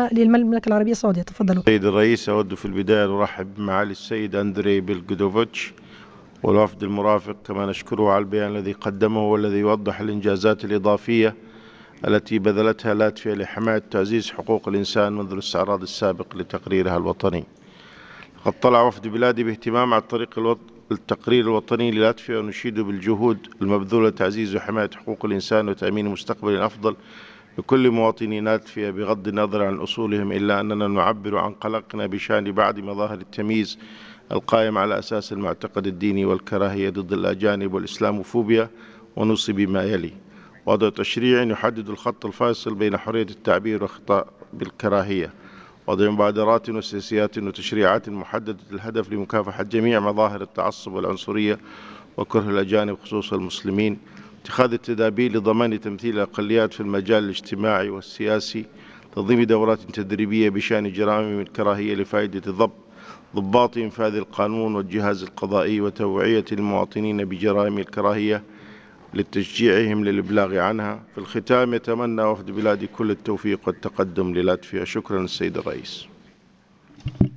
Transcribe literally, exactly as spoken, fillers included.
العامة للمملكة العربية السعودية. تفضلوا. سيد الرئيس، أود في البداية أن أرحب بمعالي السيد أندري بيلغودوفيتش والوفد المرافق، كما نشكره على البيان الذي قدمه والذي يوضح الإنجازات الإضافية التي بذلتها لاتفيا لحماية وتعزيز حقوق الإنسان منذ الاستعراض السابق لتقريرها الوطني. قد طلع وفد بلادي باهتمام على الطريق الوط... التقرير الوطني للاتفيا، ونشيد بالجهود المبذولة لتعزيز وحماية حقوق الإنسان وتأمين مستقبل أفضل لكل مواطني لاتفيا بغض النظر عن أصولهم، إلا أننا نعبر عن قلقنا بشأن بعض مظاهر التمييز القائم على أساس المعتقد الديني والكراهية ضد الأجانب والإسلاموفوبيا، ونوصي بما يلي: وضع تشريع يحدد الخط الفاصل بين حرية التعبير وخطاب بالكراهية، وضع مبادرات وسياسيات وتشريعات محددة الهدف لمكافحة جميع مظاهر التعصب والعنصرية وكره الأجانب خصوصا المسلمين، اتخاذ التدابير لضمان تمثيل الأقليات في المجال الاجتماعي والسياسي، تنظيم دورات تدريبية بشأن جرائم الكراهية لفائدة ضبط ضباط إنفاذ القانون والجهاز القضائي، وتوعية المواطنين بجرائم الكراهية لتشجيعهم للإبلاغ عنها. في الختام، يتمنى وفد بلادي كل التوفيق والتقدم للاتفيا. شكرا السيد الرئيس.